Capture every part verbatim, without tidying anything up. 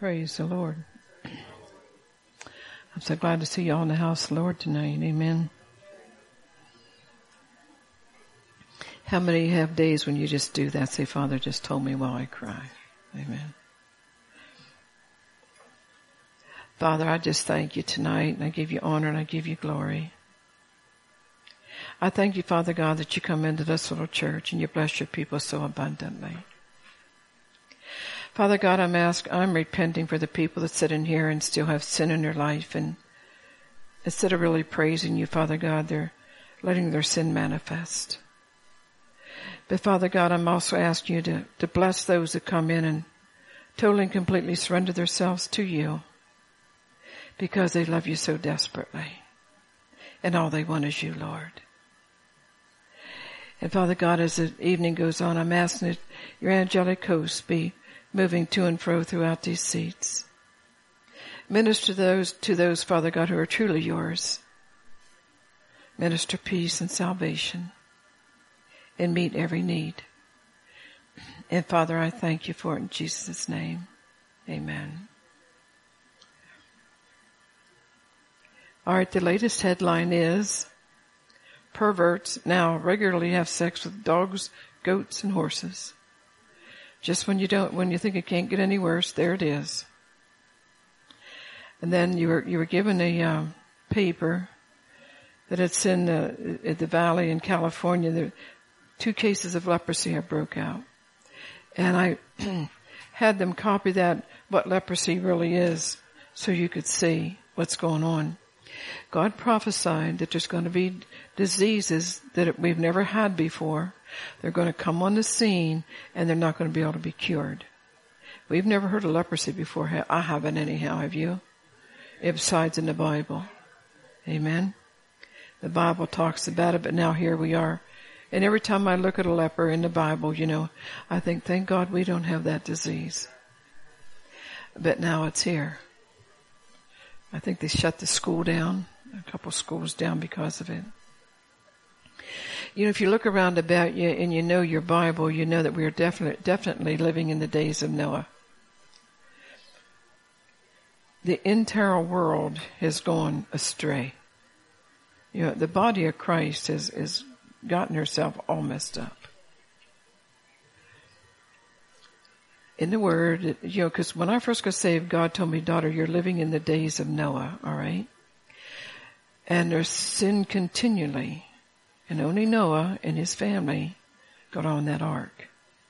Praise the Lord. I'm so glad to see you all in the house of the Lord tonight. Amen. How many have days when you just do that? Say, Father just told me while I cry. Amen. Father, I just thank you tonight, and I give you honor and I give you glory. I thank you, Father God, that you come into this little church and you bless your people so abundantly. Father God, I'm asking, I'm repenting for the people that sit in here and still have sin in their life, and instead of really praising you, Father God, they're letting their sin manifest. But Father God, I'm also asking you to, to bless those that come in and totally and completely surrender themselves to you because they love you so desperately. And all they want is you, Lord. And Father God, as the evening goes on, I'm asking that your angelic hosts be moving to and fro throughout these seats. Minister those to those, Father God, who are truly yours. Minister peace and salvation and meet every need. And Father, I thank you for it in Jesus' name. Amen. All right, the latest headline is perverts now regularly have sex with dogs, goats, and horses. Just when you don't, when you think it can't get any worse, there it is. And then you were you were given a uh, paper that it's in the at the valley in California. There, two cases of leprosy have broke out, and I had them copy that what leprosy really is, so you could see what's going on. God prophesied that there's going to be diseases that we've never had before. They're going to come on the scene, and they're not going to be able to be cured. We've never heard of leprosy before. I haven't anyhow, have you? Besides in the Bible. Amen. The Bible talks about it, but now here we are. And every time I look at a leper in the Bible, you know, I think, thank God we don't have that disease. But now it's here. I think they shut the school down, a couple schools down because of it. You know, if you look around about you and you know your Bible, you know that we are definitely, definitely living in the days of Noah. The entire world has gone astray. You know, the body of Christ has, has gotten herself all messed up. In the Word, you know, because when I first got saved, God told me, daughter, you're living in the days of Noah, all right? And there's sin continually. And only Noah and his family got on that ark.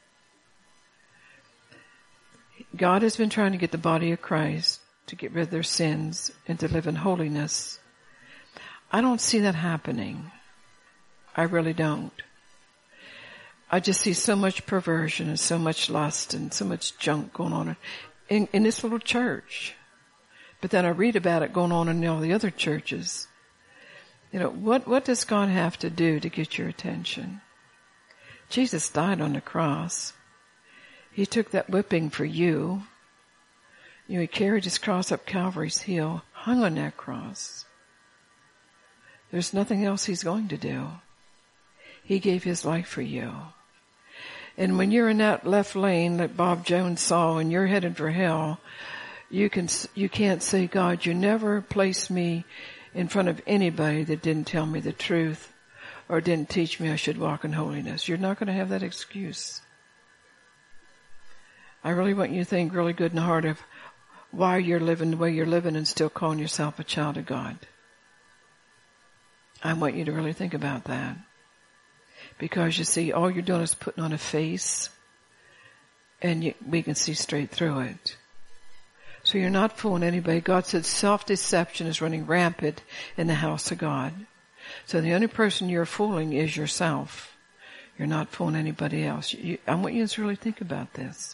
God has been trying to get the body of Christ to get rid of their sins and to live in holiness. I don't see that happening. I really don't. I just see so much perversion and so much lust and so much junk going on in, in this little church. But then I read about it going on in all the other churches. You know, what, what does God have to do to get your attention? Jesus died on the cross. He took that whipping for you. You know, he carried his cross up Calvary's hill, hung on that cross. There's nothing else he's going to do. He gave his life for you. And when you're in that left lane that Bob Jones saw and you're headed for hell, you can, you can't say, God, you never placed me in front of anybody that didn't tell me the truth or didn't teach me I should walk in holiness. You're not going to have that excuse. I really want you to think really good in the heart of why you're living the way you're living and still calling yourself a child of God. I want you to really think about that. Because you see, all you're doing is putting on a face, and you, we can see straight through it. So you're not fooling anybody. God said self-deception is running rampant in the house of God. So the only person you're fooling is yourself. You're not fooling anybody else. You, I want you to really think about this.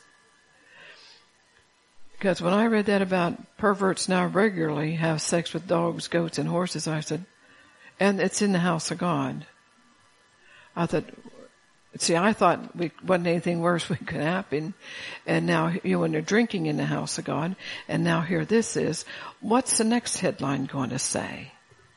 Because when I read that about perverts now regularly have sex with dogs, goats, and horses, I said, and it's in the house of God. I thought, see, I thought we wasn't anything worse we could happen. And now, you know, when they're drinking in the house of God, and now here this is, what's the next headline going to say?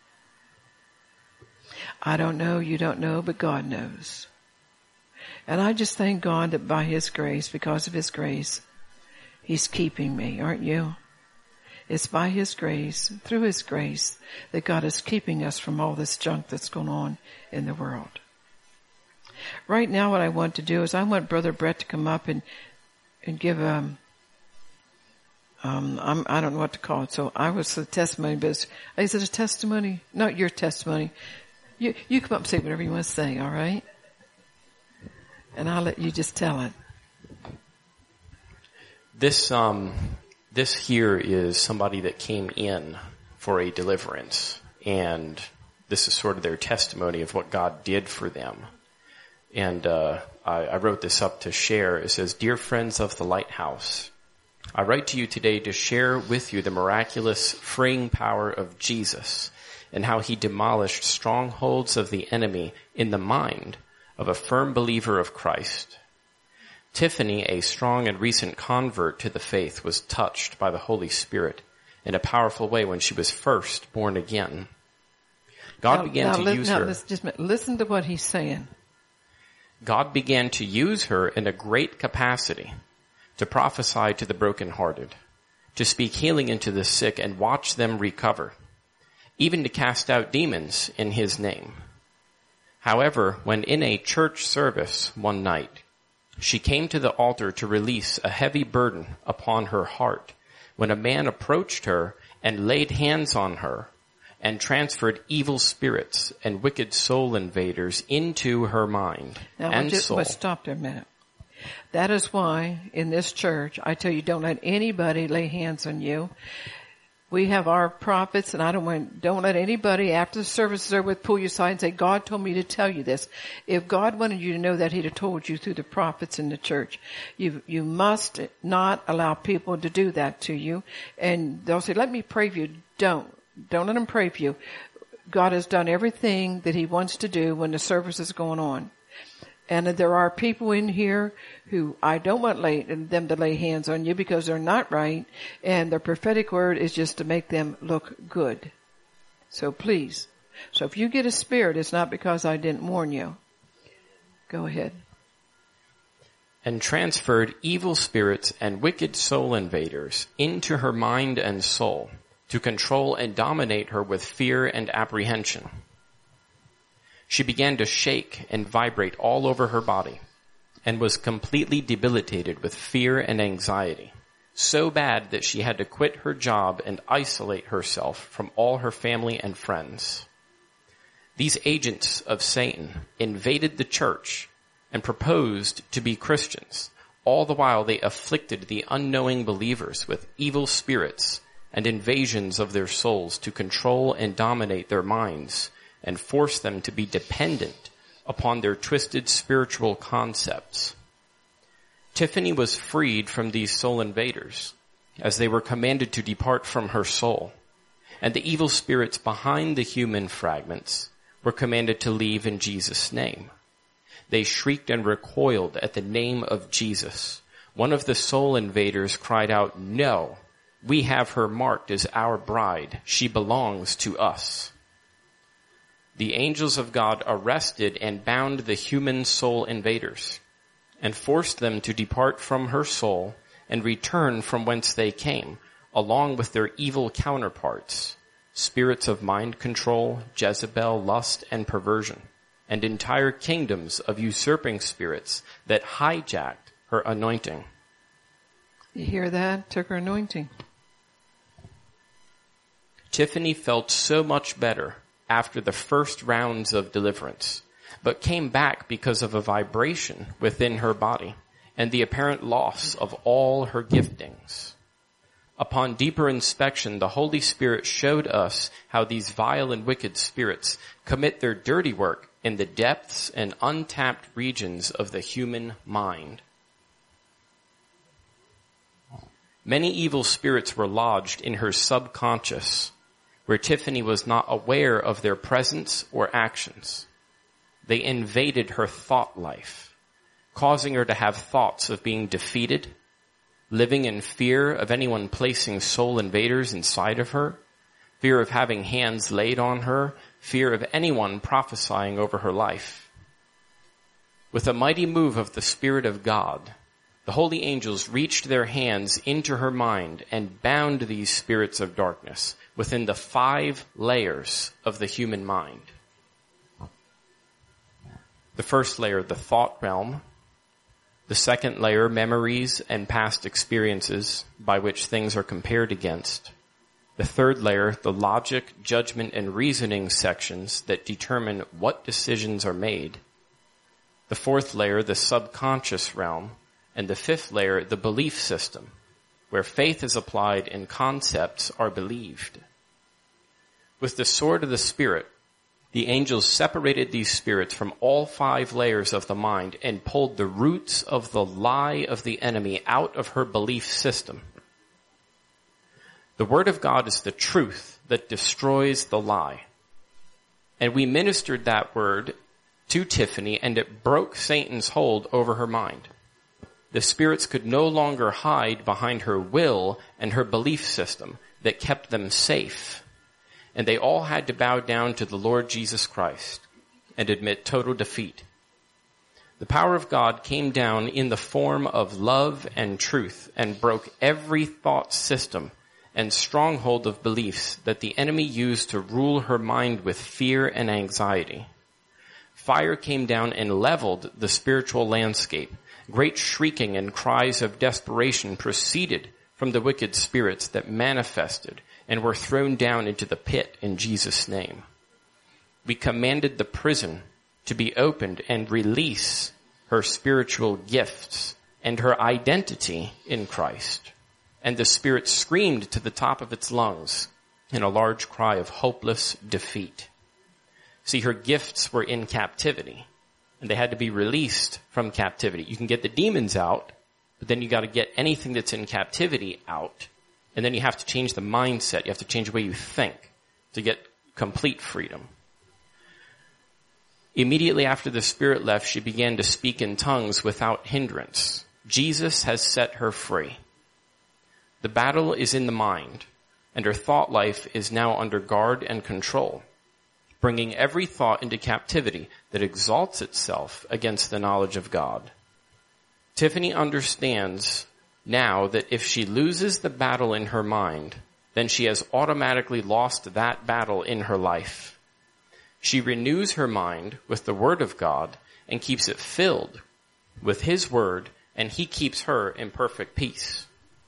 I don't know, you don't know, but God knows. And I just thank God that by his grace, because of his grace, He's keeping me, aren't you? It's by His grace, through His grace, that God is keeping us from all this junk that's going on in the world. Right now what I want to do is I want Brother Brett to come up and, and give a, um, I'm, I don't know what to call it. So I was the testimony, but is, is it a testimony? Not your testimony. You, you come up and say whatever you want to say, all right? And I'll let you just tell it. This, um, this here is somebody that came in for a deliverance, and this is sort of their testimony of what God did for them. And, uh, I, I wrote this up to share. It says, "Dear friends of the Lighthouse, I write to you today to share with you the miraculous freeing power of Jesus and how He demolished strongholds of the enemy in the mind of a firm believer of Christ. Tiffany, a strong and recent convert to the faith, was touched by the Holy Spirit in a powerful way when she was first born again. God now, began now, to li- use now, her. Listen, just a minute. Listen to what he's saying. God began to use her in a great capacity to prophesy to the brokenhearted, to speak healing into the sick and watch them recover, even to cast out demons in His name. However, when in a church service one night, she came to the altar to release a heavy burden upon her heart when a man approached her and laid hands on her and transferred evil spirits and wicked soul invaders into her mind now, and just, soul." Let's stop there a minute. That is why in this church, I tell you, don't let anybody lay hands on you. We have our prophets, and I don't want, don't let anybody after the service is over with pull you aside and say, "God told me to tell you this." If God wanted you to know that, He'd have told you through the prophets in the church. You, you must not allow people to do that to you. And they'll say, "Let me pray for you." Don't. Don't let them pray for you. God has done everything that He wants to do when the service is going on. And there are people in here who I don't want lay, them to lay hands on you because they're not right, and their prophetic word is just to make them look good. So please. So if you get a spirit, it's not because I didn't warn you. Go ahead. "And transferred evil spirits and wicked soul invaders into her mind and soul to control and dominate her with fear and apprehension. She began to shake and vibrate all over her body and was completely debilitated with fear and anxiety, so bad that she had to quit her job and isolate herself from all her family and friends. These agents of Satan invaded the church and proposed to be Christians. All the while they afflicted the unknowing believers with evil spirits and invasions of their souls to control and dominate their minds and force them to be dependent upon their twisted spiritual concepts. Tiffany was freed from these soul invaders as they were commanded to depart from her soul, and the evil spirits behind the human fragments were commanded to leave in Jesus' name. They shrieked and recoiled at the name of Jesus. One of the soul invaders cried out, "No, we have her marked as our bride. She belongs to us." The angels of God arrested and bound the human soul invaders and forced them to depart from her soul and return from whence they came, along with their evil counterparts, spirits of mind control, Jezebel, lust, and perversion, and entire kingdoms of usurping spirits that hijacked her anointing. You hear that? Took her anointing. Tiffany felt so much better after the first rounds of deliverance, but came back because of a vibration within her body and the apparent loss of all her giftings. Upon deeper inspection, the Holy Spirit showed us how these vile and wicked spirits commit their dirty work in the depths and untapped regions of the human mind. Many evil spirits were lodged in her subconscious, where Tiffany was not aware of their presence or actions. They invaded her thought life, causing her to have thoughts of being defeated, living in fear of anyone placing soul invaders inside of her, fear of having hands laid on her, fear of anyone prophesying over her life. With a mighty move of the Spirit of God, the holy angels reached their hands into her mind and bound these spirits of darkness within the five layers of the human mind. The first layer, the thought realm. The second layer, memories and past experiences by which things are compared against. The third layer, the logic, judgment, and reasoning sections that determine what decisions are made. The fourth layer, the subconscious realm. And the fifth layer, the belief system, where faith is applied and concepts are believed. With the sword of the Spirit, the angels separated these spirits from all five layers of the mind and pulled the roots of the lie of the enemy out of her belief system. The Word of God is the truth that destroys the lie. And we ministered that word to Tiffany, and it broke Satan's hold over her mind. The spirits could no longer hide behind her will and her belief system that kept them safe. And they all had to bow down to the Lord Jesus Christ and admit total defeat. The power of God came down in the form of love and truth and broke every thought system and stronghold of beliefs that the enemy used to rule her mind with fear and anxiety. Fire came down and leveled the spiritual landscape. Great shrieking and cries of desperation proceeded from the wicked spirits that manifested and were thrown down into the pit in Jesus' name. We commanded the prison to be opened and release her spiritual gifts and her identity in Christ. And the spirit screamed to the top of its lungs in a large cry of hopeless defeat. See, her gifts were in captivity. And they had to be released from captivity. You can get the demons out, but then you got to get anything that's in captivity out. And then you have to change the mindset. You have to change the way you think to get complete freedom. Immediately after the spirit left, she began to speak in tongues without hindrance. Jesus has set her free. The battle is in the mind, and her thought life is now under guard and control, bringing every thought into captivity that exalts itself against the knowledge of God. Tiffany understands now that if she loses the battle in her mind, then she has automatically lost that battle in her life. She renews her mind with the Word of God and keeps it filled with His Word, and He keeps her in perfect peace.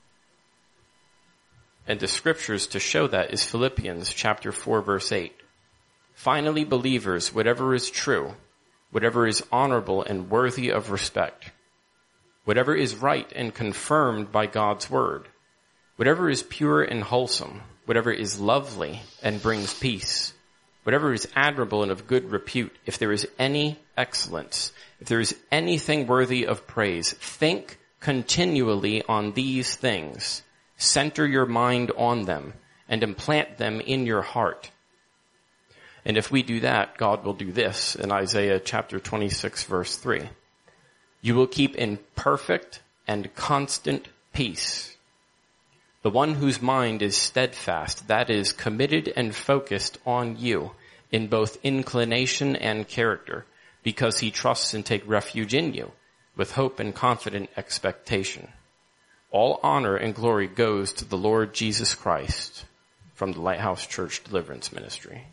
And the scriptures to show that is Philippians chapter four, verse eight. Finally, believers, whatever is true, whatever is honorable and worthy of respect, whatever is right and confirmed by God's word, whatever is pure and wholesome, whatever is lovely and brings peace, whatever is admirable and of good repute, if there is any excellence, if there is anything worthy of praise, think continually on these things. Center your mind on them and implant them in your heart. And if we do that, God will do this in Isaiah chapter twenty-six, verse three. You will keep in perfect and constant peace the one whose mind is steadfast, that is, committed and focused on you in both inclination and character, because he trusts and takes refuge in you with hope and confident expectation. All honor and glory goes to the Lord Jesus Christ from the Lighthouse Church Deliverance Ministry.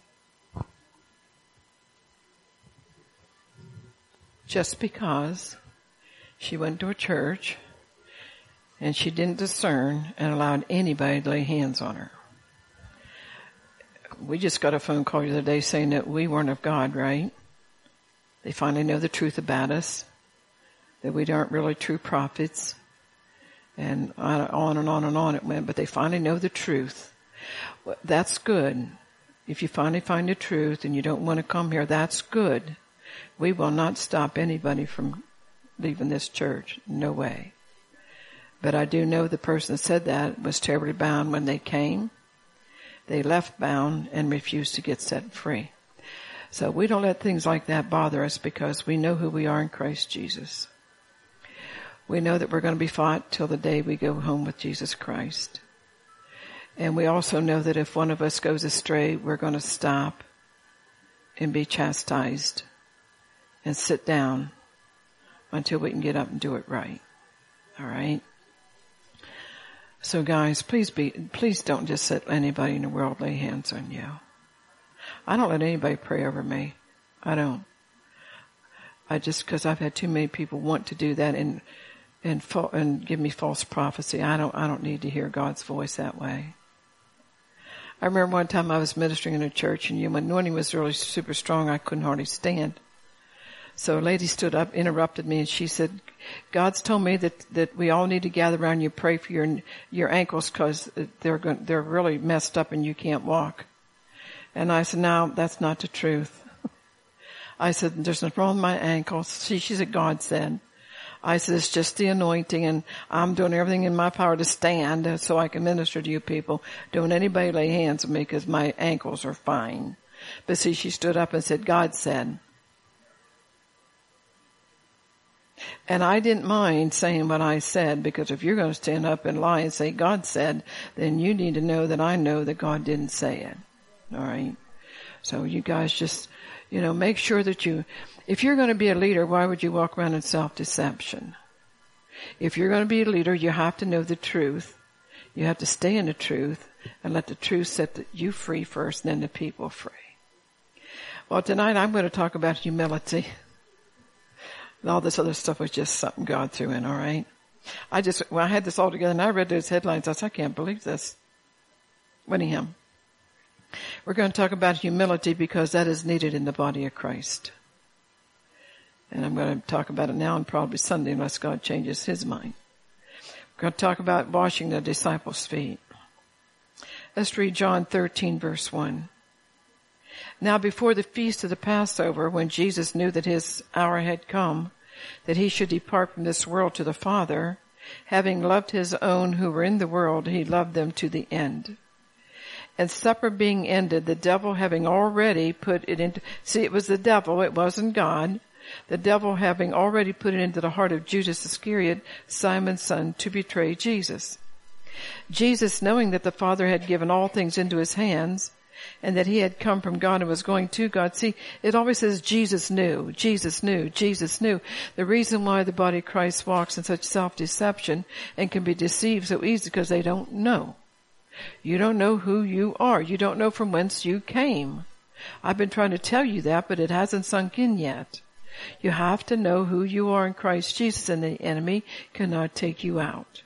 Just because she went to a church and she didn't discern and allowed anybody to lay hands on her. We just got a phone call the other day saying that we weren't of God, right? They finally know the truth about us, that we aren't really true prophets, and on and on and on it went, but they finally know the truth. That's good. If you finally find the truth and you don't want to come here, that's good. We will not stop anybody from leaving this church. No way. But I do know the person that said that was terribly bound when they came. They left bound and refused to get set free. So we don't let things like that bother us because we know who we are in Christ Jesus. We know that we're going to be fought till the day we go home with Jesus Christ. And we also know that if one of us goes astray, we're going to stop and be chastised and sit down until we can get up and do it right. All right. So guys, please be, please don't just let anybody in the world lay hands on you. I don't let anybody pray over me. I don't. I just, cause I've had too many people want to do that and, and, fa- and give me false prophecy. I don't, I don't need to hear God's voice that way. I remember one time I was ministering in a church and you know, when anointing was really super strong, I couldn't hardly stand. So a lady stood up, interrupted me, and she said, God's told me that, that we all need to gather around you, pray for your, your ankles because they're going, they're really messed up and you can't walk. And I said, no, that's not the truth. I said, there's nothing wrong with my ankles. She, she said, God said. I said, it's just the anointing and I'm doing everything in my power to stand so I can minister to you people. Don't anybody lay hands on me because my ankles are fine. But see, she stood up and said, God said. And I didn't mind saying what I said because if you're going to stand up and lie and say God said, then you need to know that I know that God didn't say it. All right. So you guys just, you know, make sure that you, if you're going to be a leader, why would you walk around in self-deception? If you're going to be a leader, you have to know the truth. You have to stay in the truth and let the truth set you free first and then the people free. Well, tonight I'm going to talk about humility. All this other stuff was just something God threw in, all right? I just, when I had this all together and I read those headlines, I said, I can't believe this. Anyhow, we're going to talk about humility because that is needed in the body of Christ. And I'm going to talk about it now and probably Sunday unless God changes his mind. We're going to talk about washing the disciples' feet. Let's read John thirteen, verse one. Now before the feast of the Passover, when Jesus knew that his hour had come, that he should depart from this world to the Father, having loved his own who were in the world, he loved them to the end. And supper being ended, the devil having already put it into, see, it was the devil, it wasn't God. The devil having already put it into the heart of Judas Iscariot, Simon's son, to betray Jesus. Jesus, knowing that the Father had given all things into his hands, and that he had come from God and was going to God. See, it always says Jesus knew, Jesus knew, Jesus knew. The reason why the body of Christ walks in such self-deception and can be deceived so easily because they don't know. You don't know who you are. You don't know from whence you came. I've been trying to tell you that, but it hasn't sunk in yet. You have to know who you are in Christ Jesus, and the enemy cannot take you out.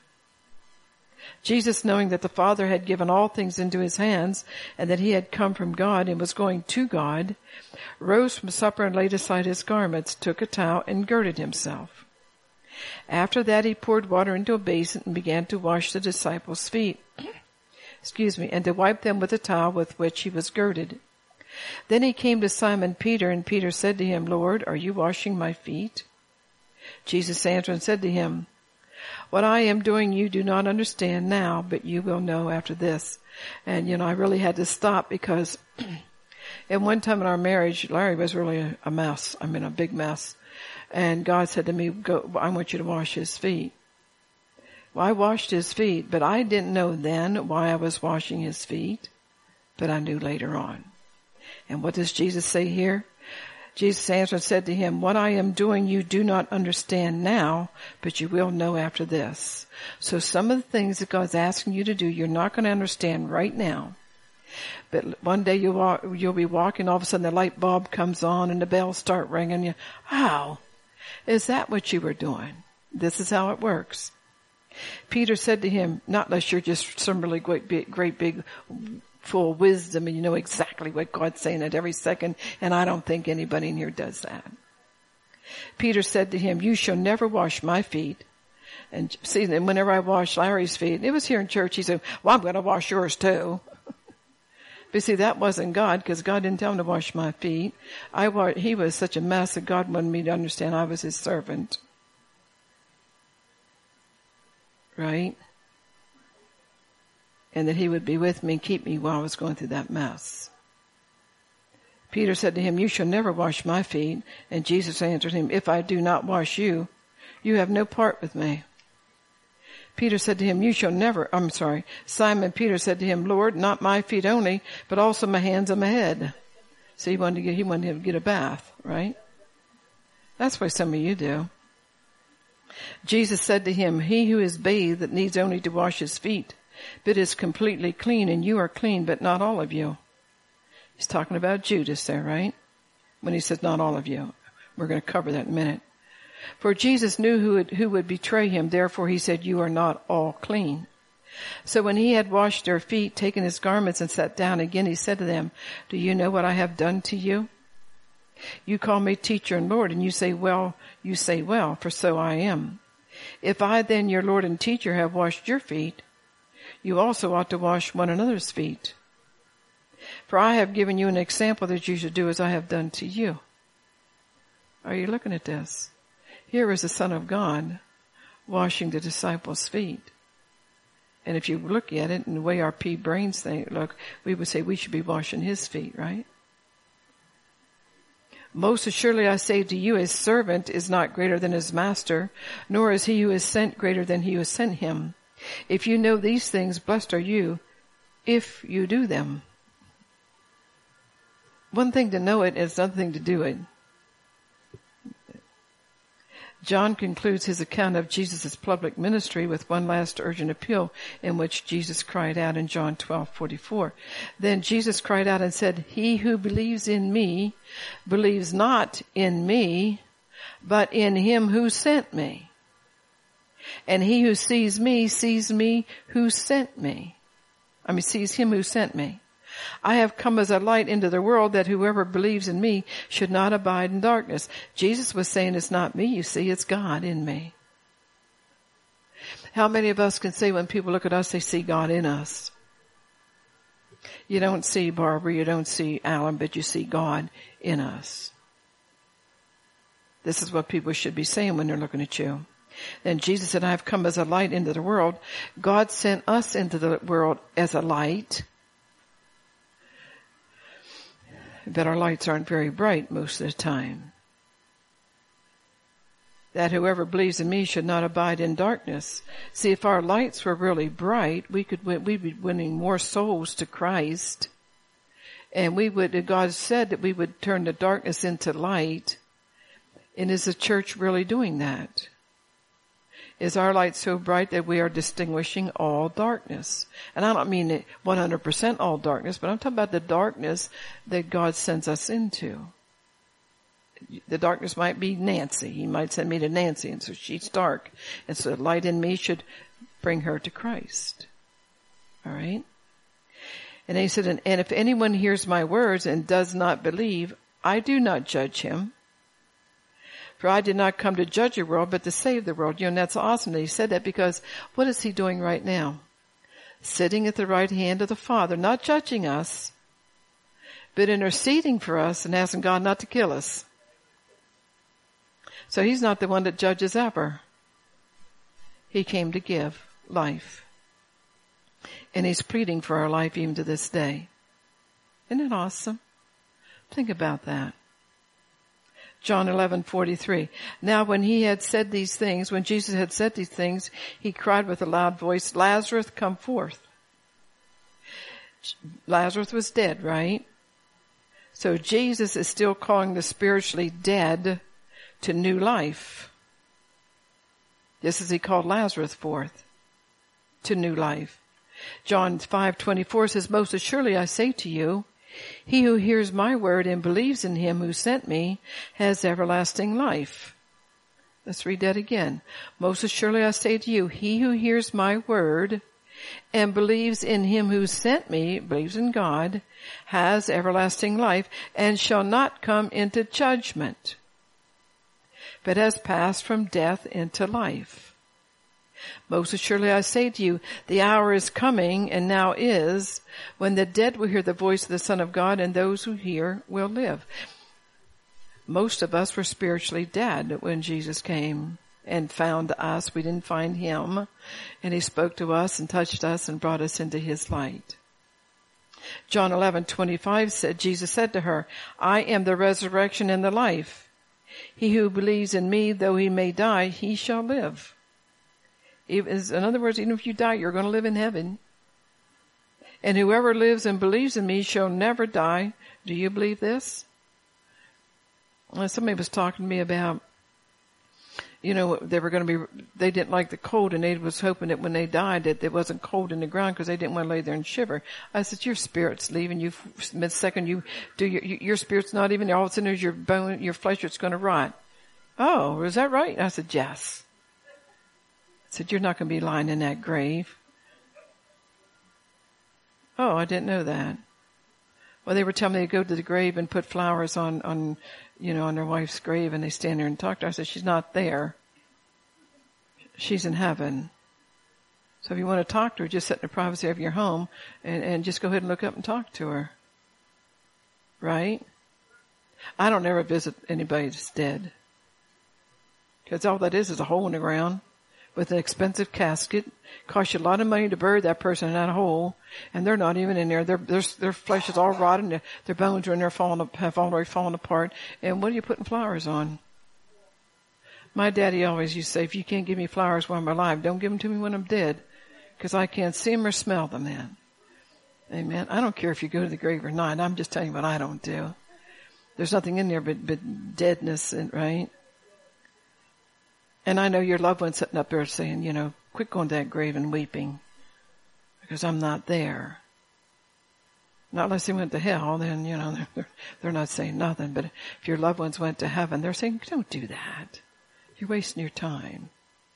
Jesus, knowing that the Father had given all things into his hands, and that he had come from God and was going to God, rose from supper and laid aside his garments, took a towel and girded himself. After that he poured water into a basin and began to wash the disciples' feet, excuse me, and to wipe them with the towel with which he was girded. Then he came to Simon Peter, and Peter said to him, Lord, are you washing my feet? Jesus answered and said to him, what I am doing you do not understand now, but you will know after this. And, you know, I really had to stop because at one time in our marriage, Larry was really a, a mess. I mean, a big mess. And God said to me, go, I want you to wash his feet. Well, I washed his feet, but I didn't know then why I was washing his feet, but I knew later on. And what does Jesus say here? Jesus answered and said to him, what I am doing you do not understand now, but you will know after this. So some of the things that God's asking you to do, you're not going to understand right now. But one day you'll, walk, you'll be walking, all of a sudden the light bulb comes on and the bells start ringing. You, how? Is that what you were doing? This is how it works. Peter said to him, not unless you're just some really great big, great big full of wisdom and you know exactly what God's saying at every second, and I don't think anybody in here does that. Peter said to him, you shall never wash my feet. And see, and whenever I wash Larry's feet, it was here in church, he said, well, I'm going to wash yours too. But see, that wasn't God, because God didn't tell him to wash my feet. I wa- He was such a mess that God wanted me to understand I was his servant. Right? And that he would be with me and keep me while I was going through that mess. Peter said to him, you shall never wash my feet. And Jesus answered him, if I do not wash you, you have no part with me. Peter said to him, you shall never, I'm sorry, Simon Peter said to him, Lord, not my feet only, but also my hands and my head. So he wanted to get, he wanted to get a bath, right? That's what some of you do. Jesus said to him, he who is bathed needs only to wash his feet, but is completely clean, and you are clean, but not all of you. He's talking about Judas there, right? When he says not all of you. We're going to cover that in a minute. For Jesus knew who would, who would betray him, therefore he said, you are not all clean. So when he had washed their feet, taken his garments, and sat down again, he said to them, do you know what I have done to you? You call me teacher and Lord, and you say, well, you say well, for so I am. If I then, your Lord and teacher, have washed your feet, you also ought to wash one another's feet. For I have given you an example that you should do as I have done to you. Are you looking at this? Here is the Son of God washing the disciples' feet. And if you look at it and the way our pea brains think, look, we would say we should be washing his feet, right? Most assuredly I say to you, a servant is not greater than his master, nor is he who is sent greater than he who sent him. If you know these things, blessed are you if you do them. One thing to know it is another thing to do it. John concludes his account of Jesus' public ministry with one last urgent appeal in which Jesus cried out in John twelve forty-four. Then Jesus cried out and said, he who believes in me believes not in me, but in him who sent me. And he who sees me sees me who sent me. I mean, sees him who sent me. I have come as a light into the world that whoever believes in me should not abide in darkness. Jesus was saying it's not me, you see, it's God in me. How many of us can say when people look at us, they see God in us? You don't see Barbara, you don't see Alan, but you see God in us. This is what people should be saying when they're looking at you. Then Jesus said, I have come as a light into the world. God sent us into the world as a light. But our lights aren't very bright most of the time. That whoever believes in me should not abide in darkness. See, if our lights were really bright, we could win, we'd be winning more souls to Christ. And we would, God said that we would turn the darkness into light. And is the church really doing that? Is our light so bright that we are distinguishing all darkness? And I don't mean one hundred percent all darkness, but I'm talking about the darkness that God sends us into. The darkness might be Nancy. He might send me to Nancy, and so she's dark. And so the light in me should bring her to Christ. All right? And then he said, and, and if anyone hears my words and does not believe, I do not judge him. For I did not come to judge the world, but to save the world. You know, and that's awesome that he said that, because what is he doing right now? Sitting at the right hand of the Father, not judging us, but interceding for us and asking God not to kill us. So he's not the one that judges ever. He came to give life. And he's pleading for our life even to this day. Isn't it awesome? Think about that. John eleven forty-three. Now when he had said these things, when Jesus had said these things, he cried with a loud voice, Lazarus, come forth. Lazarus was dead, right? So Jesus is still calling the spiritually dead to new life. Just as he called Lazarus forth to new life. John five twenty-four says, most assuredly I say to you, he who hears my word and believes in him who sent me has everlasting life. Let's read that again. Most assuredly I say to you, he who hears my word and believes in him who sent me, believes in God, has everlasting life and shall not come into judgment, but has passed from death into life. Most assuredly I say to you, the hour is coming, and now is, when the dead will hear the voice of the Son of God, and those who hear will live. Most of us were spiritually dead when Jesus came and found us. We didn't find him, and he spoke to us and touched us and brought us into his light. John eleven twenty-five said, Jesus said to her, I am the resurrection and the life. He who believes in me, though he may die, he shall live. In other words, even if you die, you're going to live in heaven. And whoever lives and believes in me shall never die. Do you believe this? Well, somebody was talking to me about, you know, they were going to be, they didn't like the cold, and they was hoping that when they died that it wasn't cold in the ground because they didn't want to lay there and shiver. I said, your spirit's leaving you. The second you do your, your spirit's not even there. All of a sudden there's your bone, your flesh, it's going to rot. Oh, is that right? I said, yes. I said, you're not going to be lying in that grave. Oh, I didn't know that. Well, they were telling me to go to the grave and put flowers on, on, you know, on their wife's grave, and they stand there and talk to her. I said, she's not there. She's in heaven. So if you want to talk to her, just sit in the privacy of your home and, and just go ahead and look up and talk to her. Right? I don't ever visit anybody that's dead. Because all that is is a hole in the ground with an expensive casket. Costs you a lot of money to bury that person in that hole, and they're not even in there. Their their, their flesh is all rotten. Their, their bones are in there, falling, have already fallen apart. And what are you putting flowers on? My daddy always used to say, if you can't give me flowers while I'm alive, don't give them to me when I'm dead, because I can't see them or smell them then. Amen. I don't care if you go to the grave or not. I'm just telling you what I don't do. There's nothing in there but, but deadness, right? And I know your loved one's sitting up there saying, you know, quit going to that grave and weeping, because I'm not there. Not unless they went to hell, then, you know, they're, they're not saying nothing. But if your loved ones went to heaven, they're saying, don't do that. You're wasting your time.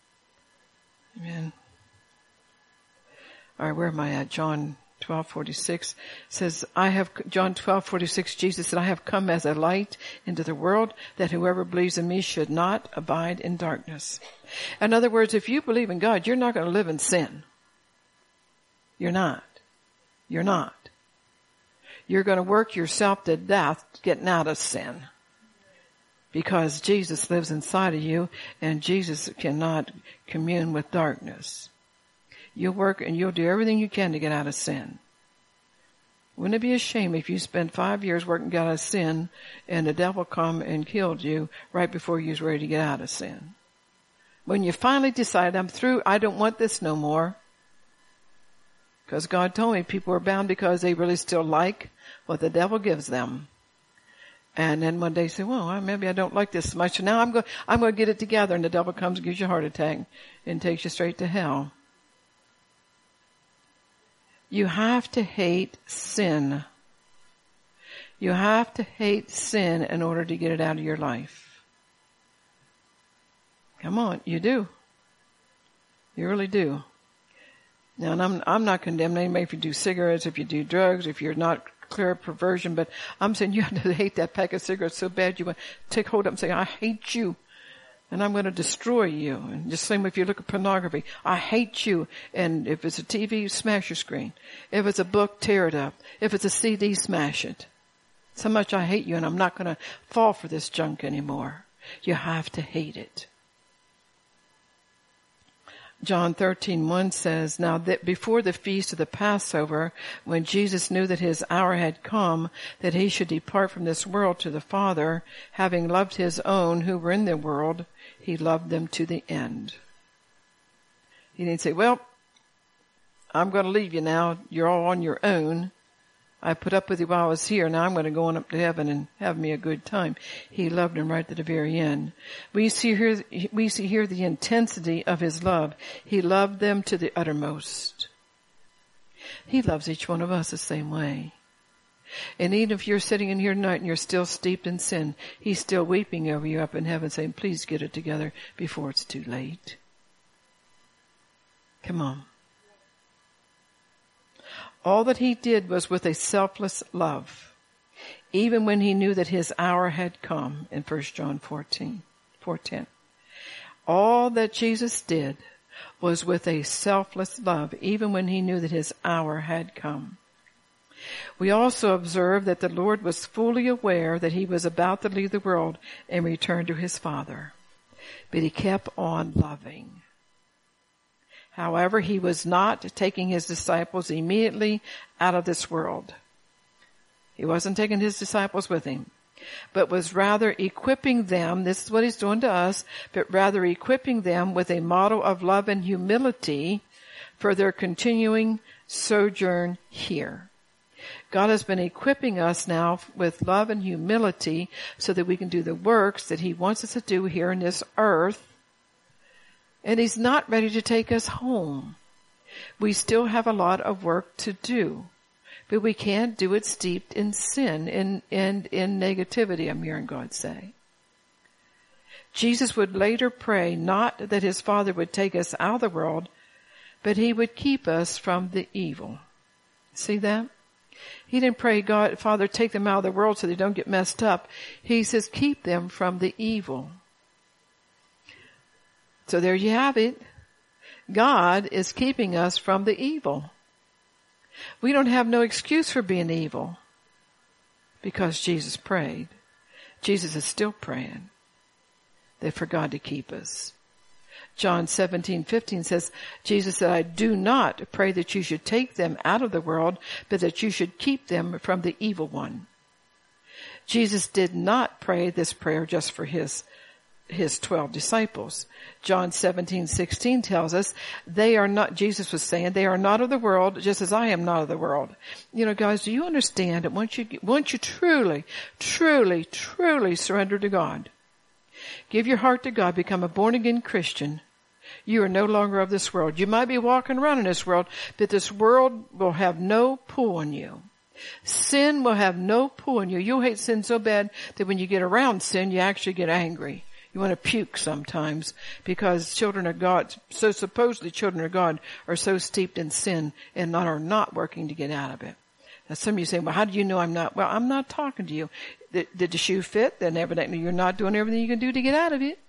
Amen. All right, where am I at? John twelve forty-six says, I have, John twelve forty-six, Jesus said, I have come as a light into the world, that whoever believes in me should not abide in darkness. In other words, if you believe in God, you're not going to live in sin. You're not. You're not. You're going to work yourself to death getting out of sin. Because Jesus lives inside of you, and Jesus cannot commune with darkness. You'll work and you'll do everything you can to get out of sin. Wouldn't it be a shame if you spent five years working to get out of sin and the devil come and killed you right before you was ready to get out of sin? When you finally decide, I'm through, I don't want this no more. Because God told me people are bound because they really still like what the devil gives them. And then one day you say, well, maybe I don't like this much. So now I'm going, I'm going to get it together. And the devil comes and gives you a heart attack and takes you straight to hell. You have to hate sin. You have to hate sin in order to get it out of your life. Come on, you do. You really do. Now, and I'm, I'm not condemning anybody if you do cigarettes, if you do drugs, if you're not clear of perversion, but I'm saying you have to hate that pack of cigarettes so bad you want to take hold of it and say, I hate you. And I'm going to destroy you. And just same if you look at pornography. I hate you. And if it's a T V, smash your screen. If it's a book, tear it up. If it's a C D, smash it. So much I hate you, and I'm not going to fall for this junk anymore. You have to hate it. John thirteen one says, now that before the feast of the Passover, when Jesus knew that his hour had come, that he should depart from this world to the Father, having loved his own who were in the world, he loved them to the end. He didn't say, well, I'm going to leave you now. You're all on your own. I put up with you while I was here. Now I'm going to go on up to heaven and have me a good time. He loved them right to the very end. We see here, we see here the intensity of his love. He loved them to the uttermost. He loves each one of us the same way. And even if you're sitting in here tonight and you're still steeped in sin, he's still weeping over you up in heaven saying, please get it together before it's too late. Come on. All that he did was with a selfless love, even when he knew that his hour had come in First John fourteen, four ten. All that Jesus did was with a selfless love, even when he knew that his hour had come. We also observe that the Lord was fully aware that he was about to leave the world and return to his Father, but he kept on loving. However, he was not taking his disciples immediately out of this world. He wasn't taking his disciples with him, but was rather equipping them, this is what he's doing to us, but rather equipping them with a model of love and humility for their continuing sojourn here. God has been equipping us now with love and humility so that we can do the works that he wants us to do here in this earth And he's not ready to take us home. We still have a lot of work to do. But we can't do it steeped in sin and, and in negativity, I'm hearing God say. Jesus would later pray not that his Father would take us out of the world, but he would keep us from the evil. See that? He didn't pray, God, Father, take them out of the world so they don't get messed up. He says, keep them from the evil. So there you have it. God is keeping us from the evil. We don't have no excuse for being evil because Jesus prayed. Jesus is still praying that for God to keep us. John seventeen fifteen says, Jesus said, I do not pray that you should take them out of the world, but that you should keep them from the evil one. Jesus did not pray this prayer just for his his twelve disciples. John seventeen sixteen tells us they are not, Jesus was saying, they are not of the world, just as I am not of the world. You know, guys, do you understand that once you, once you truly, truly, truly surrender to God, give your heart to God, become a born again Christian, you are no longer of this world. You might be walking around in this world, but this world will have no pull on you. Sin will have no pull on you. You'll hate sin so bad that when you get around sin, you actually get angry. You want to puke sometimes because children of God, so supposedly children of God, are so steeped in sin and not, are not working to get out of it. Now some of you say, well, how do you know I'm not? Well, I'm not talking to you. Did, did the shoe fit? Then evidently you're not doing everything you can do to get out of it.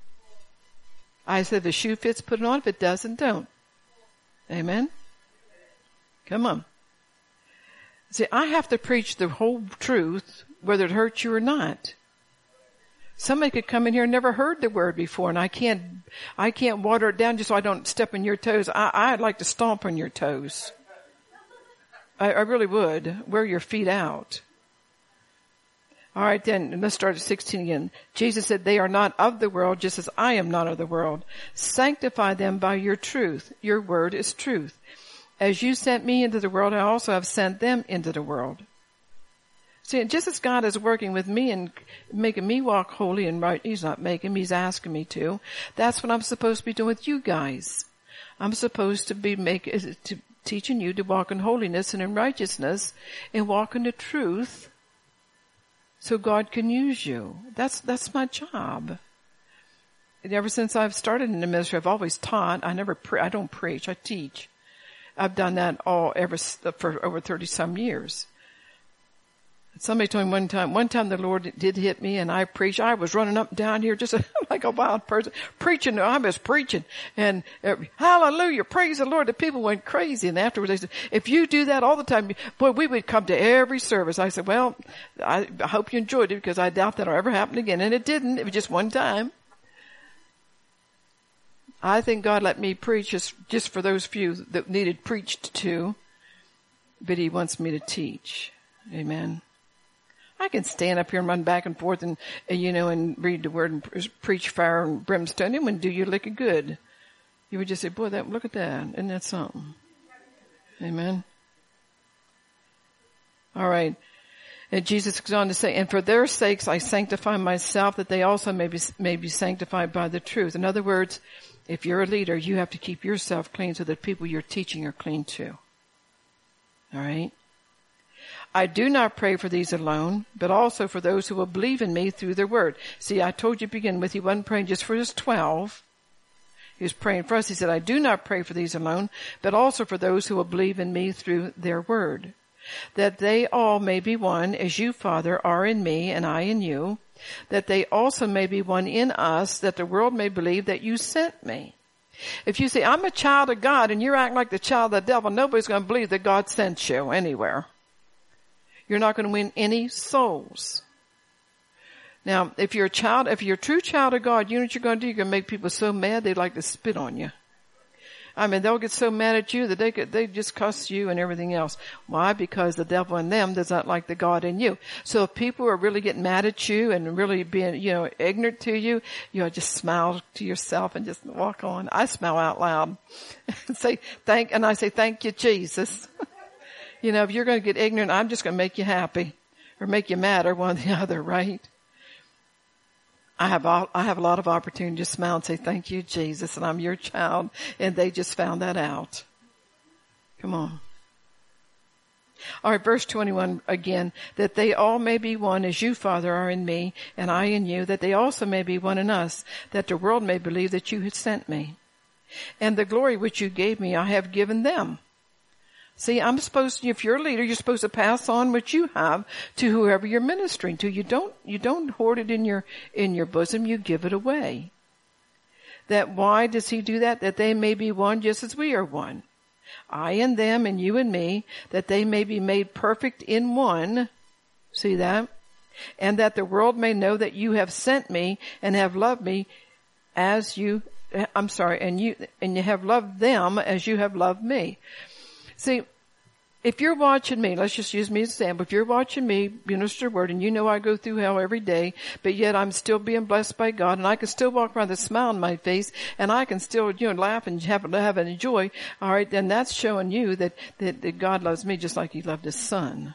I said, if the shoe fits, put it on. If it doesn't, don't. Amen? Come on. See, I have to preach the whole truth, whether it hurts you or not. Somebody could come in here and never heard the word before, and I can't, I can't water it down just so I don't step on your toes. I, I'd like to stomp on your toes. I, I really would. Wear your feet out. All right, then, let's start at sixteen again. Jesus said, they are not of the world, just as I am not of the world. Sanctify them by your truth. Your word is truth. As you sent me into the world, I also have sent them into the world. See, just as God is working with me and making me walk holy and right, he's not making me, he's asking me to. That's what I'm supposed to be doing with you guys. I'm supposed to be making, to, teaching you to walk in holiness and in righteousness and walk in the truth, so God can use you. That's, that's my job. And ever since I've started in the ministry, I've always taught. I never, pre- I don't preach, I teach. I've done that all ever, for over thirty some years. Somebody told me one time, one time the Lord did hit me and I preached. I was running up and down here just like a wild person, preaching. I was preaching and uh, hallelujah, praise the Lord. The people went crazy. And afterwards they said, if you do that all the time, boy, we would come to every service. I said, well, I, I hope you enjoyed it because I doubt that'll ever happen again. And it didn't. It was just one time. I think God let me preach just, just for those few that needed preached to, but he wants me to teach. Amen. I can stand up here and run back and forth and, and you know, and read the word and preach fire and brimstone. It wouldn't do you lick good. You would just say, boy, that, look at that. Isn't that something? Amen. All right. And Jesus goes on to say, and for their sakes I sanctify myself, that they also may be, may be sanctified by the truth. In other words, if you're a leader, you have to keep yourself clean so that people you're teaching are clean too. All right. I do not pray for these alone, but also for those who will believe in me through their word. See, I told you to begin with, he wasn't praying just for his twelve. He was praying for us. He said, I do not pray for these alone, but also for those who will believe in me through their word. That they all may be one, as you, Father, are in me and I in you. That they also may be one in us, that the world may believe that you sent me. If you say, I'm a child of God, and you're acting like the child of the devil, nobody's going to believe that God sent you anywhere. You're not going to win any souls. Now, if you're a child, if you're a true child of God, you know what you're going to do? You're going to make people so mad they'd like to spit on you. I mean, they'll get so mad at you that they could, they just cuss you and everything else. Why? Because the devil in them does not like the God in you. So if people are really getting mad at you and really being, you know, ignorant to you, you know, just smile to yourself and just walk on. I smile out loud and say thank, and I say, thank you, Jesus. You know, if you're going to get ignorant, I'm just going to make you happy or make you mad or one or the other, right? I have all, I have a lot of opportunity to smile and say, thank you, Jesus, and I'm your child. And they just found that out. Come on. All right, verse twenty-one again, that they all may be one as you, Father, are in me, and I in you, that they also may be one in us, that the world may believe that you had sent me. And the glory which you gave me, I have given them. See, I'm supposed to, if you're a leader, you're supposed to pass on what you have to whoever you're ministering to. You don't, you don't hoard it in your, in your bosom, you give it away. That why does he do that? That they may be one just as we are one. I and them and you and me, that they may be made perfect in one. See that? And that the world may know that you have sent me and have loved me as you, I'm sorry, and you, and you have loved them as you have loved me. See, if you're watching me, let's just use me as an example. If you're watching me minister word and you know I go through hell every day, but yet I'm still being blessed by God and I can still walk around with a smile on my face and I can still, you know, laugh and have, have and enjoy. All right, then that's showing you that, that, that God loves me just like he loved his son.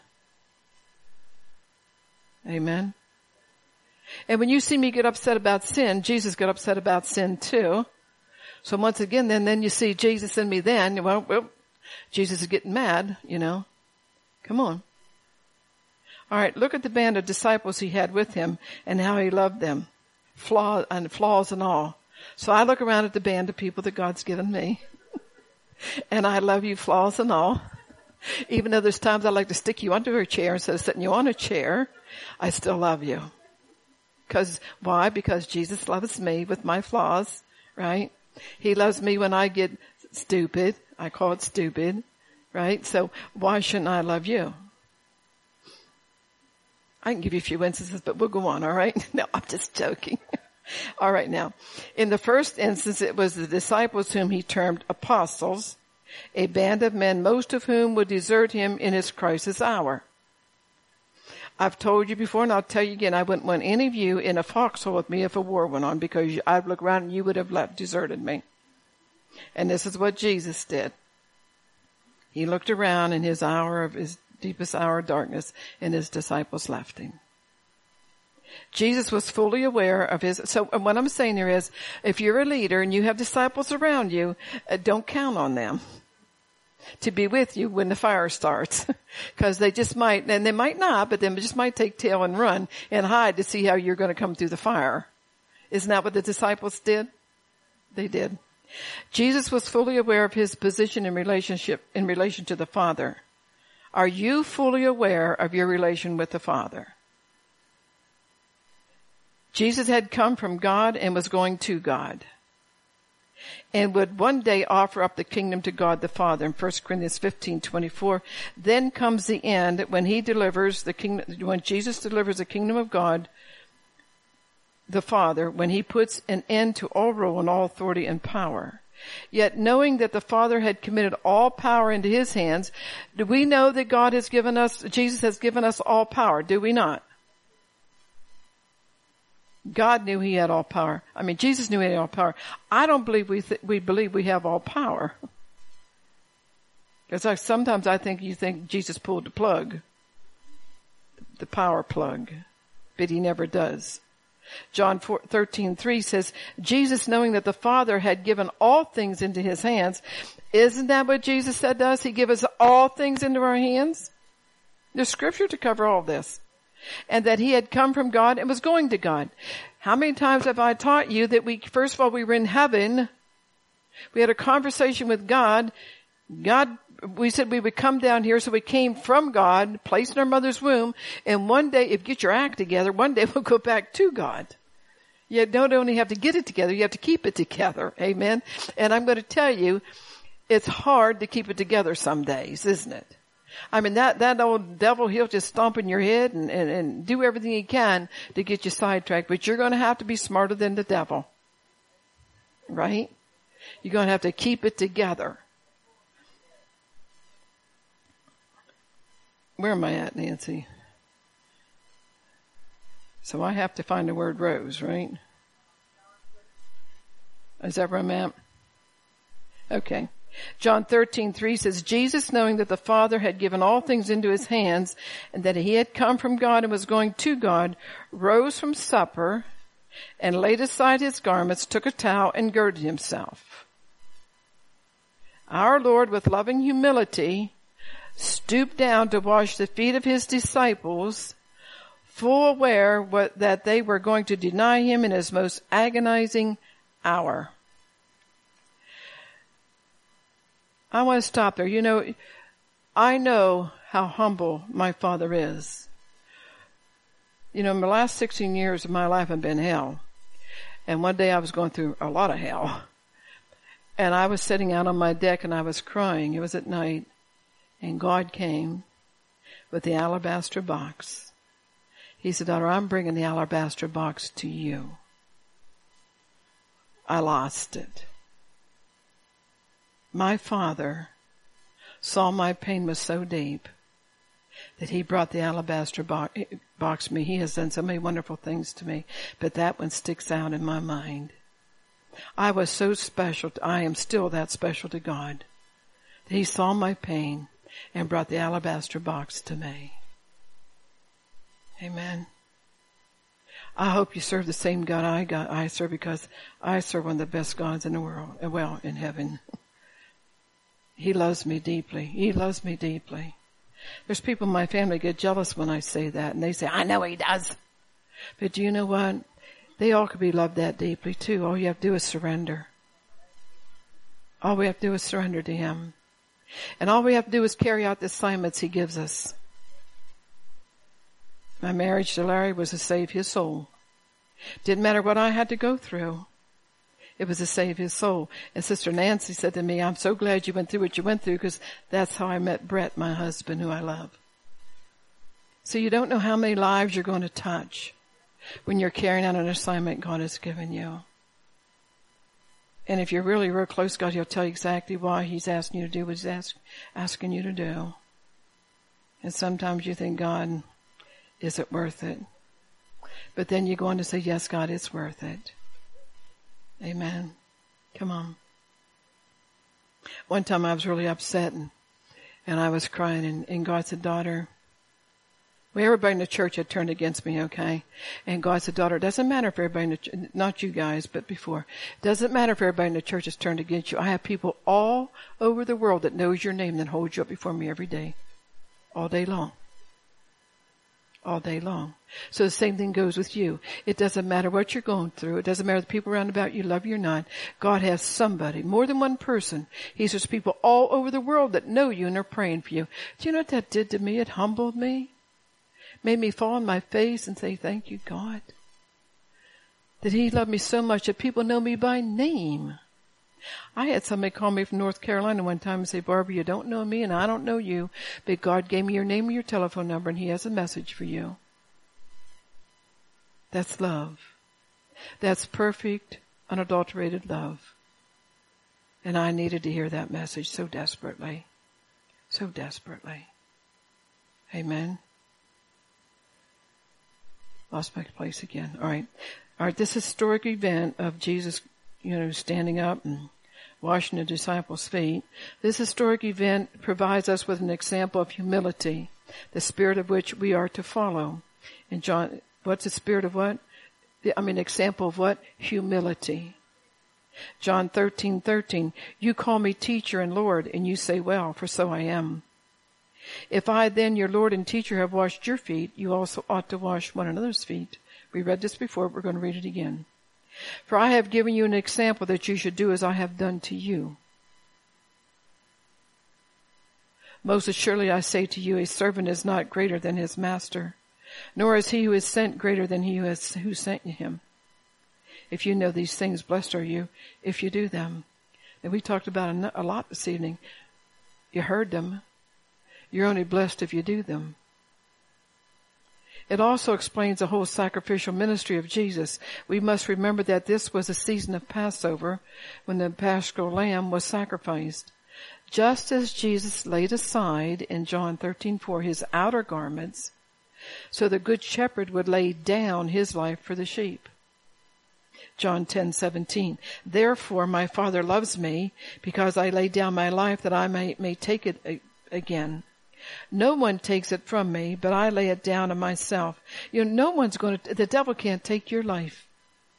Amen. And when you see me get upset about sin, Jesus got upset about sin too. So once again, then, then you see Jesus in me then, well, well, Jesus is getting mad, you know. Come on. All right, look at the band of disciples he had with him and how he loved them. Flaw and flaws and all. So I look around at the band of people that God's given me. And I love you, flaws and all. Even though there's times I like to stick you under a chair instead of sitting you on a chair, I still love you. Because, why? Because Jesus loves me with my flaws, right? He loves me when I get stupid. I call it stupid, right? So why shouldn't I love you? I can give you a few instances, but we'll go on, all right? No, I'm just joking. All right, now, in the first instance, it was the disciples whom he termed apostles, a band of men, most of whom would desert him in his crisis hour. I've told you before, and I'll tell you again, I wouldn't want any of you in a foxhole with me if a war went on, because I'd look around and you would have left, deserted me. And this is what Jesus did. He looked around in his hour of his deepest hour of darkness, and his disciples left him. Jesus was fully aware of his, so what I'm saying here is, if you're a leader and you have disciples around you, uh, don't count on them to be with you when the fire starts. Because they just might, and they might not, but they just might take tail and run and hide to see how you're going to come through the fire. Isn't that what the disciples did? They did. Jesus was fully aware of his position in relationship, in relation to the Father. Are you fully aware of your relation with the Father? Jesus had come from God and was going to God, and would one day offer up the kingdom to God the Father in First Corinthians fifteen twenty-four. Then comes the end when he delivers the kingdom, when Jesus delivers the kingdom of God the Father, when he puts an end to all rule and all authority and power. Yet knowing that the Father had committed all power into his hands, do we know that God has given us, Jesus has given us all power, do we not? God knew he had all power. I mean, Jesus knew he had all power. I don't believe we th- we believe we have all power. Because I, sometimes I think you think Jesus pulled the plug, the power plug, but he never does. John thirteen three says, Jesus, knowing that the Father had given all things into his hands. Isn't that what Jesus said to us? He gave us all things into our hands. There's scripture to cover all this. And that he had come from God and was going to God. How many times have I taught you that we, first of all, we were in heaven. We had a conversation with God. God, we said we would come down here, so we came from God, placed in our mother's womb, and one day, if you get your act together, one day we'll go back to God. You don't only have to get it together, you have to keep it together. Amen? And I'm going to tell you, it's hard to keep it together some days, isn't it? I mean, that, that old devil, he'll just stomp in your head and, and, and do everything he can to get you sidetracked, but you're going to have to be smarter than the devil. Right? You're going to have to keep it together. Where am I at, Nancy? So I have to find the word rose, right? Is that where I'm at? Okay. John thirteen three says, Jesus, knowing that the Father had given all things into his hands and that he had come from God and was going to God, rose from supper and laid aside his garments, took a towel, and girded himself. Our Lord, with loving humility, stooped down to wash the feet of his disciples, full aware what, that they were going to deny him in his most agonizing hour. I want to stop there. You know, I know how humble my Father is. You know, in the last sixteen years of my life have been hell. And one day I was going through a lot of hell. And I was sitting out on my deck and I was crying. It was at night. And God came with the alabaster box. He said, daughter, I'm bringing the alabaster box to you. I lost it. My Father saw my pain was so deep that he brought the alabaster box, box to me. He has done so many wonderful things to me, but that one sticks out in my mind. I was so special. To, I am still that special to God. That he saw my pain and brought the alabaster box to me. Amen. I hope you serve the same God I got. I serve because I serve one of the best gods in the world. Well, in heaven. He loves me deeply. He loves me deeply. There's people in my family get jealous when I say that, and they say, I know he does. But do you know what? They all could be loved that deeply too. All you have to do is surrender. All we have to do is surrender to him. And all we have to do is carry out the assignments he gives us. My marriage to Larry was to save his soul. Didn't matter what I had to go through. It was to save his soul. And Sister Nancy said to me, I'm so glad you went through what you went through because that's how I met Brett, my husband, who I love. So you don't know how many lives you're going to touch when you're carrying out an assignment God has given you. And if you're really real close to God, he'll tell you exactly why he's asking you to do what he's ask, asking you to do. And sometimes you think, God, is it worth it? But then you go on to say, yes, God, it's worth it. Amen. Come on. One time I was really upset and, and I was crying and, and God said, daughter, well, everybody in the church had turned against me, okay? And God said, daughter, it doesn't matter if everybody in the church, not you guys, but before, it doesn't matter if everybody in the church has turned against you. I have people all over the world that knows your name that holds you up before me every day, all day long. All day long. So the same thing goes with you. It doesn't matter what you're going through. It doesn't matter the people around about you love you or not. God has somebody, more than one person. He says people all over the world that know you and are praying for you. Do you know what that did to me? It humbled me. Made me fall on my face and say, thank you, God. That he loved me so much that people know me by name. I had somebody call me from North Carolina one time and say, Barbara, you don't know me and I don't know you, but God gave me your name and your telephone number and he has a message for you. That's love. That's perfect, unadulterated love. And I needed to hear that message so desperately. So desperately. Amen. Lost my place again. All right. All right. This historic event of Jesus, you know, standing up and washing the disciples' feet. This historic event provides us with an example of humility, the spirit of which we are to follow. And John, what's the spirit of what? I mean, example of what? Humility. John thirteen thirteen. You call me teacher and Lord, and you say, well, for so I am. If I then, your Lord and teacher, have washed your feet, you also ought to wash one another's feet. We read this before, but we're going to read it again. For I have given you an example that you should do as I have done to you. Most assuredly I say to you, a servant is not greater than his master, nor is he who is sent greater than he who has who sent him. If you know these things, blessed are you if you do them. And we talked about a lot this evening. You heard them. You're only blessed if you do them. It also explains the whole sacrificial ministry of Jesus. We must remember that this was a season of Passover when the paschal lamb was sacrificed. Just as Jesus laid aside in John thirteen four his outer garments, so the good shepherd would lay down his life for the sheep. John ten seventeen. Therefore my Father loves me because I lay down my life that I may, may take it again. No one takes it from me, but I lay it down of myself. You know, no one's going to, the devil can't take your life.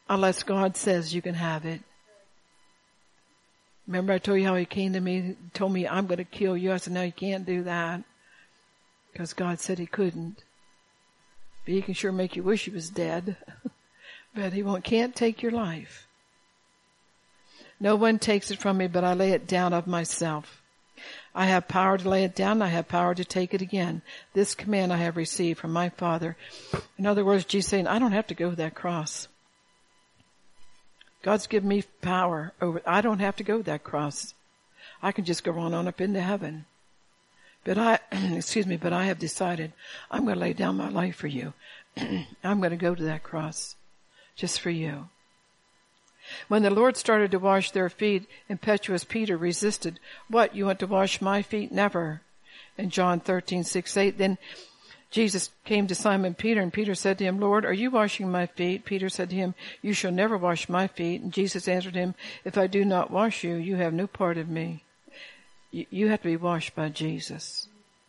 unless God says you can have it. Remember I told you how he came to me, told me, I'm going to kill you. I said, no, you can't do that. Because God said he couldn't. But he can sure make you wish he was dead. But he won't, can't take your life. No one takes it from me, but I lay it down of myself. I have power to lay it down. I have power to take it again. This command I have received from my Father. In other words, Jesus saying, I don't have to go to that cross. God's given me power over, I don't have to go to that cross. I can just go on on up into heaven. But I, excuse me, but I have decided I'm going to lay down my life for you. I'm going to go to that cross just for you. When the Lord started to wash their feet, impetuous Peter resisted. What, you want to wash my feet? Never. In John thirteen, six, eight, then Jesus came to Simon Peter, and Peter said to him, Lord, are you washing my feet? Peter said to him, you shall never wash my feet. And Jesus answered him, if I do not wash you, you have no part of me. You, you have to be washed by Jesus.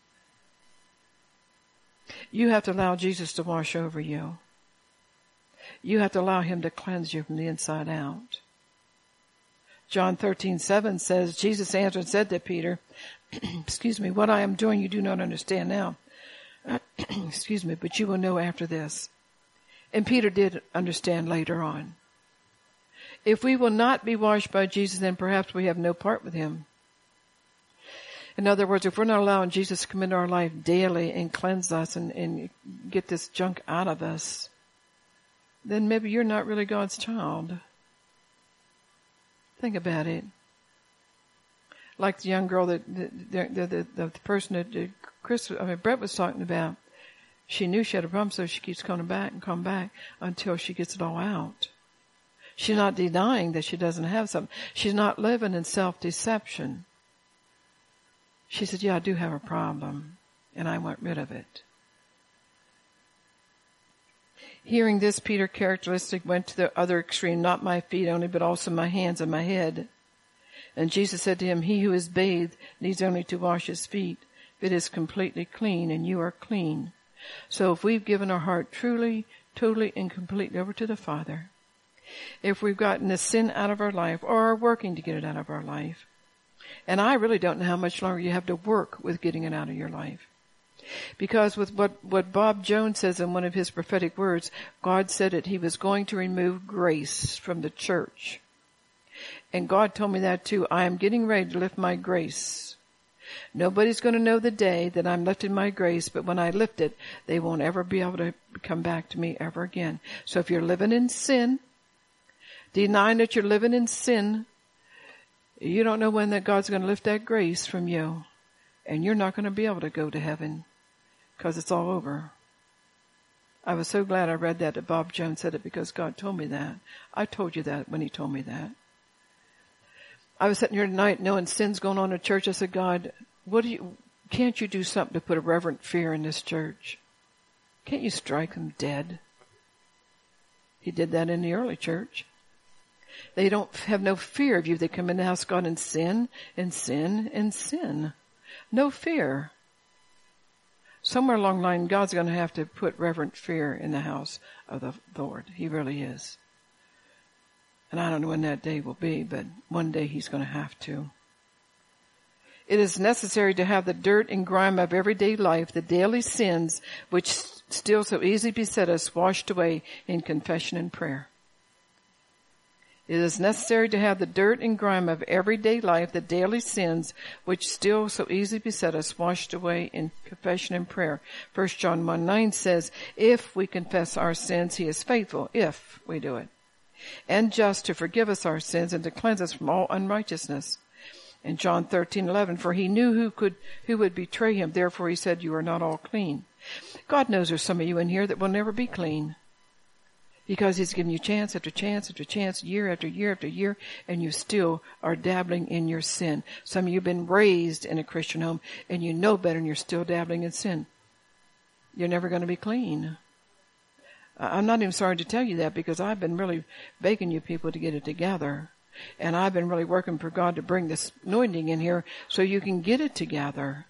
You have to allow Jesus to wash over you. You have to allow him to cleanse you from the inside out. John thirteen, seven says, Jesus answered and said to Peter, excuse me, what I am doing you do not understand now. Excuse me, but you will know after this. And Peter did understand later on. If we will not be washed by Jesus, then perhaps we have no part with him. In other words, if we're not allowing Jesus to come into our life daily and cleanse us and, and get this junk out of us, then maybe you're not really God's child. Think about it. Like the young girl that the the, the, the person that Chris, I mean Brett was talking about. She knew she had a problem, so she keeps coming back and coming back until she gets it all out. She's not denying that she doesn't have something. She's not living in self-deception. She said, yeah, I do have a problem, and I want rid of it. Hearing this, Peter characteristic went to the other extreme, not my feet only, but also my hands and my head. And Jesus said to him, he who is bathed needs only to wash his feet, but is completely clean, and you are clean. So if we've given our heart truly, totally, and completely over to the Father, if we've gotten the sin out of our life or are working to get it out of our life, and I really don't know how much longer you have to work with getting it out of your life. Because with what, what Bob Jones says in one of his prophetic words, God said that he was going to remove grace from the church. And God told me that too. I am getting ready to lift my grace. Nobody's going to know the day that I'm lifting my grace, but when I lift it, they won't ever be able to come back to me ever again. So if you're living in sin, denying that you're living in sin, you don't know when that God's going to lift that grace from you. And you're not going to be able to go to heaven because it's all over. I was so glad I read that that Bob Jones said it because God told me that. I told you that when he told me that. I was sitting here tonight knowing sin's going on in church. I said, God, what do you, can't you do something to put a reverent fear in this church? Can't you strike them dead? He did that in the early church. They don't have no fear of you. They come in the house of God and sin and sin and sin. No fear. Somewhere along the line, God's going to have to put reverent fear in the house of the Lord. He really is. And I don't know when that day will be, but one day he's going to have to. It is necessary to have the dirt and grime of everyday life, the daily sins, which still so easily beset us, washed away in confession and prayer. It is necessary to have the dirt and grime of everyday life, the daily sins, which still so easily beset us, washed away in confession and prayer. First John one nine says, if we confess our sins, he is faithful, if we do it, and just to forgive us our sins and to cleanse us from all unrighteousness. In John thirteen eleven, for he knew who could, who would betray him. Therefore he said, you are not all clean. God knows there's some of you in here that will never be clean. Because he's given you chance after chance after chance, year after year after year, and you still are dabbling in your sin. Some of you have been raised in a Christian home, and you know better, and you're still dabbling in sin. You're never going to be clean. I'm not even sorry to tell you that, because I've been really begging you people to get it together. And I've been really working for God to bring this anointing in here so you can get it together.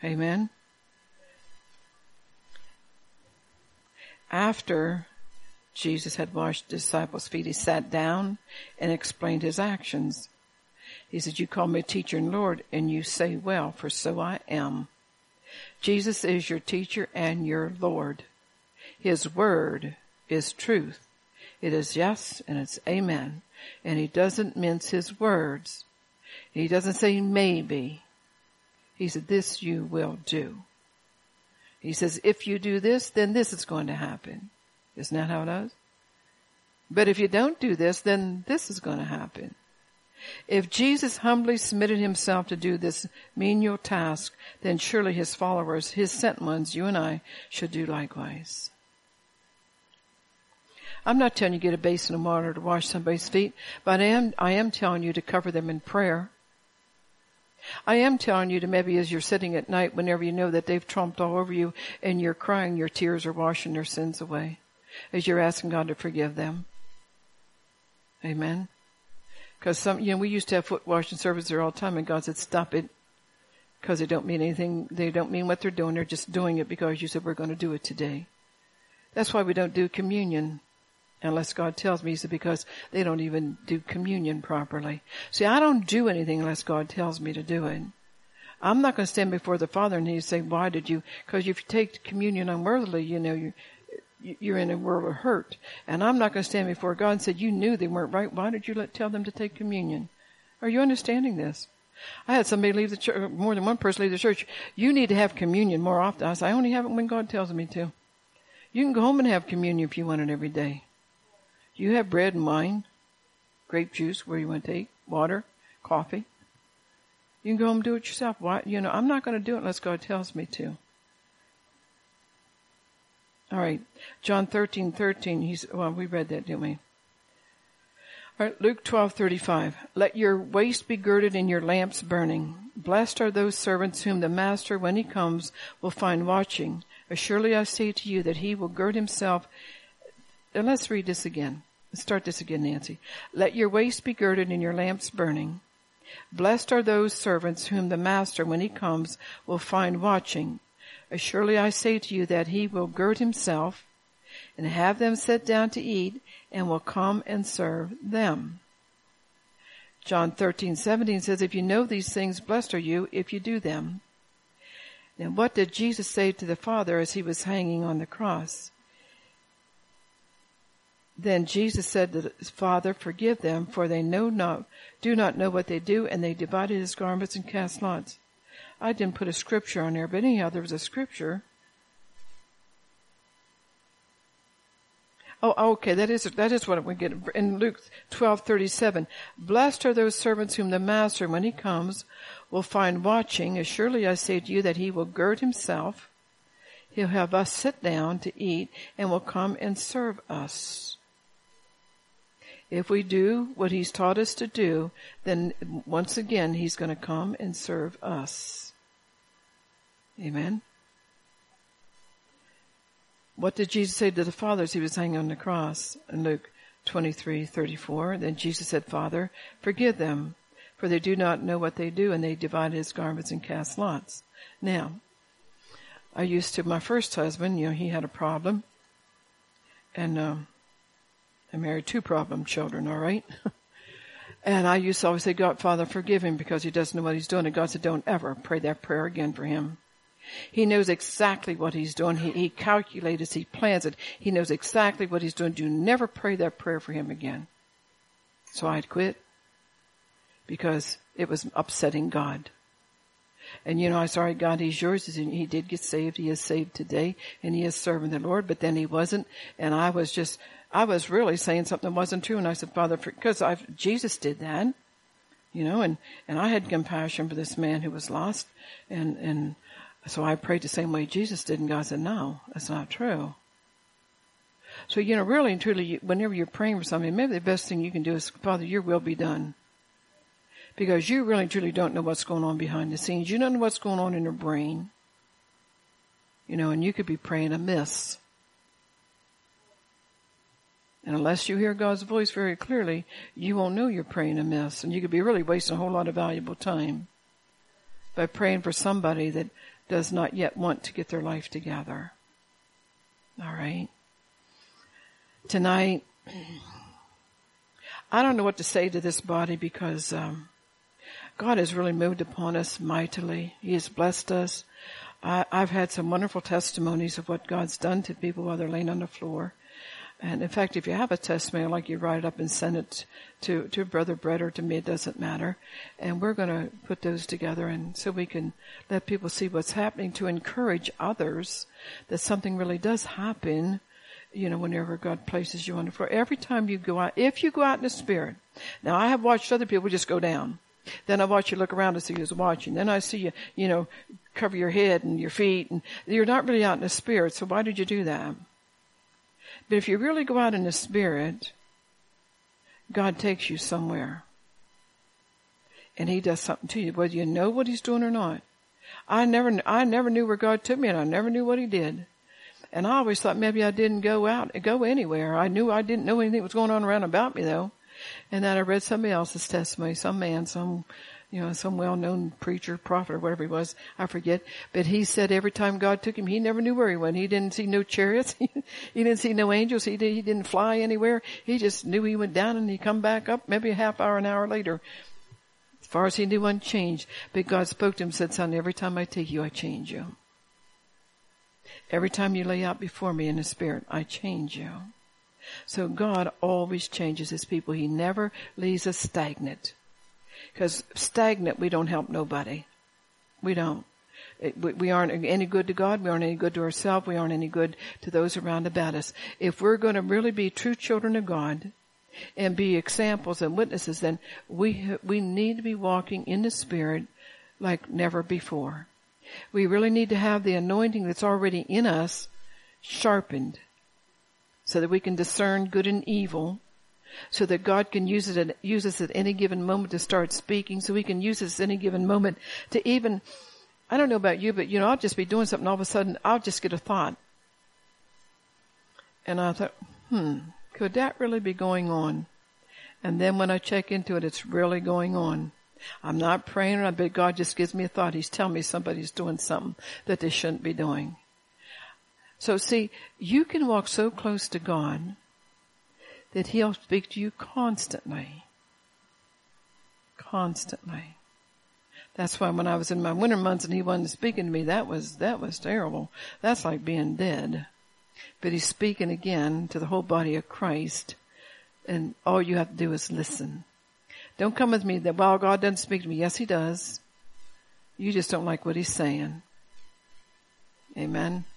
Amen. After Jesus had washed the disciples' feet, he sat down and explained his actions. He said, you call me teacher and Lord, and you say, well, for so I am. Jesus is your teacher and your Lord. His word is truth. It is yes and it's amen. And he doesn't mince his words. He doesn't say maybe. He said, this you will do. He says, if you do this, then this is going to happen. Isn't that how it is? But if you don't do this, then this is going to happen. If Jesus humbly submitted himself to do this menial task, then surely his followers, his sent ones, you and I, should do likewise. I'm not telling you to get a basin of water to wash somebody's feet, but I am, I am telling you to cover them in prayer. I am telling you to maybe as you're sitting at night, whenever you know that they've tromped all over you and you're crying, your tears are washing their sins away as you're asking God to forgive them. Amen. Because some, you know, we used to have foot washing service there all the time, and God said, stop it. Because they don't mean anything. They don't mean what they're doing. They're just doing it because you said we're going to do it today. That's why we don't do communion unless God tells me. He said, because they don't even do communion properly. See, I don't do anything unless God tells me to do it. I'm not going to stand before the Father and he say, why did you? Because if you take communion unworthily, you know, you you're in a world of hurt. And I'm not going to stand before God and say, you knew they weren't right. Why did you let tell them to take communion? Are you understanding this? I had somebody leave the church, more than one person leave the church. You need to have communion more often. I said, I only have it when God tells me to. You can go home and have communion if you want it every day. You have bread and wine, grape juice, where you want to take, water, coffee. You can go home and do it yourself. Why? You know, I'm not going to do it unless God tells me to. All right, John thirteen thirteen. He's well, we read that, didn't we? All right, Luke twelve thirty-five. Let your waist be girded and your lamps burning. Blessed are those servants whom the master, when he comes, will find watching. Surely I say to you that he will gird himself. And let's read this again. Let's start this again, Nancy. Let your waist be girded and your lamps burning. Blessed are those servants whom the master, when he comes, will find watching. Surely I say to you that he will gird himself and have them sit down to eat and will come and serve them. John thirteen seventeen says, if you know these things, blessed are you if you do them. Then what did Jesus say to the Father as he was hanging on the cross? Then Jesus said to the Father, forgive them, for they know not, do not know what they do, and they divided his garments and cast lots. I didn't put a scripture on there, but anyhow, there was a scripture. Oh, okay, that is that is what we get in Luke twelve thirty-seven. Blessed are those servants whom the master, when he comes, will find watching. As surely I say to you that he will gird himself. He'll have us sit down to eat and will come and serve us. If we do what he's taught us to do, then once again, he's going to come and serve us. Amen. What did Jesus say to the Father as he was hanging on the cross? In Luke twenty-three thirty-four, then Jesus said, Father, forgive them, for they do not know what they do, and they divided his garments and cast lots. Now, I used to, my first husband, you know, he had a problem, and um, I married two problem children, all right? And I used to always say, God, Father, forgive him because he doesn't know what he's doing. And God said, don't ever pray that prayer again for him. He knows exactly what he's doing. He, he calculates, he plans it. He knows exactly what he's doing. Do never pray that prayer for him again. So I'd quit because it was upsetting God. And you know, I sorry, God, he's yours. He did get saved. He is saved today and he is serving the Lord, but then he wasn't. And I was just, I was really saying something that wasn't true. And I said, Father, because I've, Jesus did that, you know, and, and I had compassion for this man who was lost. And, and so I prayed the same way Jesus did. And God said, no, that's not true. So, you know, really and truly, whenever you're praying for something, maybe the best thing you can do is, Father, your will be done. Because you really truly don't know what's going on behind the scenes. You don't know what's going on in your brain. You know, and you could be praying amiss. And unless you hear God's voice very clearly, you won't know you're praying amiss. And you could be really wasting a whole lot of valuable time by praying for somebody that does not yet want to get their life together. All right. tonight, I don't know what to say to this body because um, God has really moved upon us mightily. He has blessed us. I, I've had some wonderful testimonies of what God's done to people while they're laying on the floor. And in fact, if you have a testimony, I'd like you to write it up and send it to, to Brother Brett or to me, it doesn't matter. And we're going to put those together and so we can let people see what's happening to encourage others that something really does happen, you know, whenever God places you on the floor. Every time you go out, if you go out in the Spirit. Now, I have watched other people just go down. Then I watch you look around and see who's watching. Then I see you, you know, cover your head and your feet. And you're not really out in the Spirit, so why did you do that? But if you really go out in the Spirit, God takes you somewhere. And He does something to you, whether you know what He's doing or not. I never, I never knew where God took me, and I never knew what He did. And I always thought maybe I didn't go out, go anywhere. I knew I didn't know anything was going on around about me, though. And then I read somebody else's testimony, some man, some, you know, some well-known preacher, prophet, or whatever he was, I forget. But he said every time God took him, he never knew where he went. He didn't see no chariots. He didn't see no angels. He, did, he didn't fly anywhere. He just knew he went down and he come back up maybe a half hour, an hour later. As far as he knew, unchanged. But God spoke to him and said, son, every time I take you, I change you. Every time you lay out before me in the Spirit, I change you. So God always changes His people. He never leaves us stagnant. Because stagnant, we don't help nobody. We don't. It, we, we aren't any good to God. We aren't any good to ourselves. We aren't any good to those around about us. If we're going to really be true children of God and be examples and witnesses, then we we need to be walking in the Spirit like never before. We really need to have the anointing that's already in us sharpened so that we can discern good and evil, so that God can use it at, use us at any given moment to start speaking, so we can use us at any given moment to even, I don't know about you, but you know, I'll just be doing something, all of a sudden I'll just get a thought. And I thought, hmm, could that really be going on? And then when I check into it, it's really going on. I'm not praying, but God just gives me a thought. He's telling me somebody's doing something that they shouldn't be doing. So see, you can walk so close to God that He'll speak to you constantly. Constantly. That's why when I was in my winter months and He wasn't speaking to me, that was, that was terrible. That's like being dead. But He's speaking again to the whole body of Christ. And all you have to do is listen. Don't come with me that, well, God doesn't speak to me. Yes, He does. You just don't like what He's saying. Amen.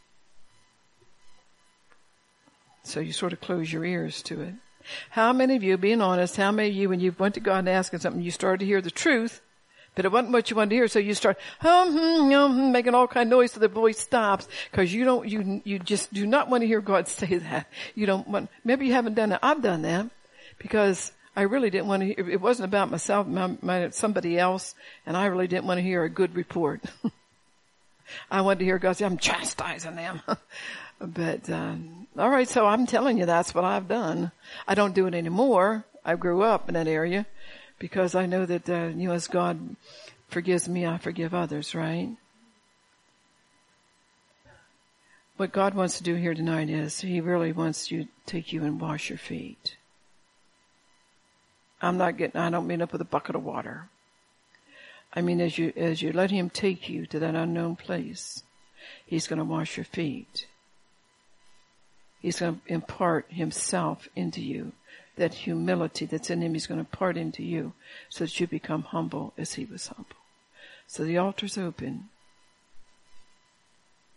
So you sort of close your ears to it. How many of you, being honest, how many of you, when you went to God and asked Him something, you started to hear the truth, but it wasn't what you wanted to hear, so you start hum, hum, hum, making all kind of noise so the voice stops, because you don't, you, you just do not want to hear God say that. You don't want, maybe you haven't done that. I've done that, because I really didn't want to hear, it wasn't about myself, my, my, somebody else, and I really didn't want to hear a good report. I wanted to hear God say, I'm chastising them. But, um, all right, so I'm telling you that's what I've done. I don't do it anymore. I grew up in that area because I know that, uh, you know, as God forgives me, I forgive others, right? What God wants to do here tonight is He really wants you to take you and wash your feet. I'm not getting, I don't mean up with a bucket of water. I mean, as you, as you let Him take you to that unknown place, He's going to wash your feet. He's going to impart Himself into you. That humility that's in Him, He's going to impart into you so that you become humble as He was humble. So the altar's open.